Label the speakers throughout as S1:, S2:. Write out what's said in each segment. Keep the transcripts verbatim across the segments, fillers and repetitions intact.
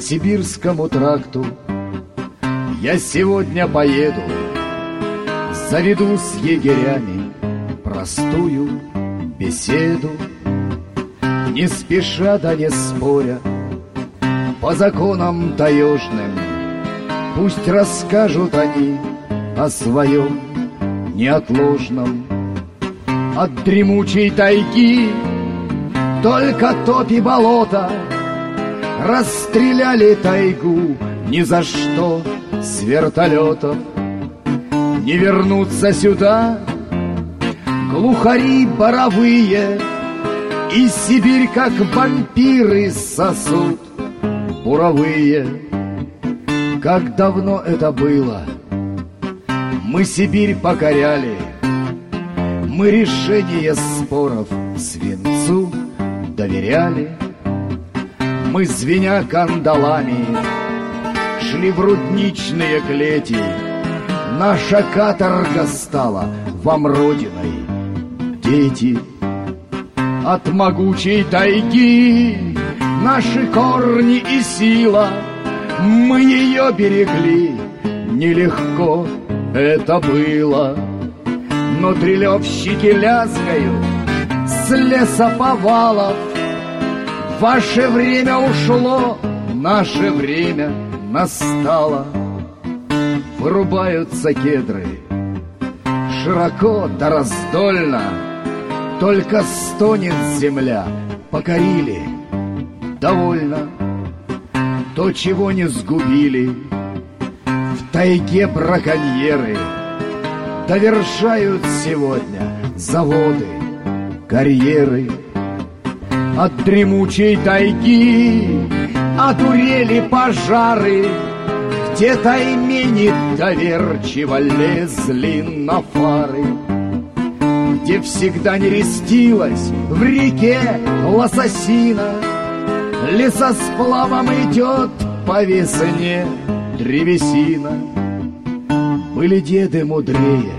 S1: Сибирскому тракту я сегодня поеду, заведу с егерями простую беседу. Не спеша да не споря, по законам таежным, пусть расскажут они о своем неотложном. От дремучей тайги только топь и болото расстреляли тайгу ни за что с вертолетов. Не вернутся сюда глухари боровые, и Сибирь, как вампиры, сосут буровые. Как давно это было, мы Сибирь покоряли, мы решение споров свинцу доверяли. Мы, звеня кандалами, шли в рудничные клети. Наша каторга стала вам родиной, дети. От могучей тайги наши корни и сила, мы ее берегли, нелегко это было. Но трелевщики лязгают с лесоповалов. Ваше время ушло, наше время настало. Вырубаются кедры широко да раздольно, только стонет земля, покорили, довольно. То, чего не сгубили, в тайге браконьеры довершают сегодня заводы, карьеры. От дремучей тайги одурели пожары, где таймени доверчиво лезли на фары, где всегда нерестилась в реке лососина, лесосплавом идет по весне древесина. Были деды мудрее,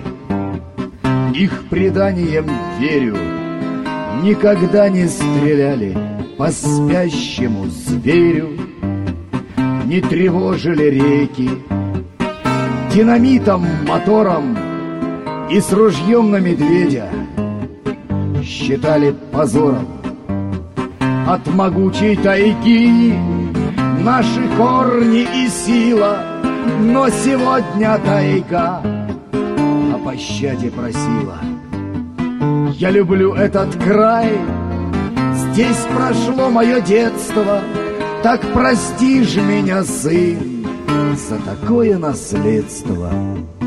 S1: их преданиям верю, никогда не стреляли по спящему зверю, не тревожили реки динамитом, мотором и с ружьем на медведя считали позором. От могучей тайги наши корни и сила, но сегодня тайга о пощаде просила. Я люблю этот край, здесь прошло мое детство, так прости ж меня, сын, за такое наследство.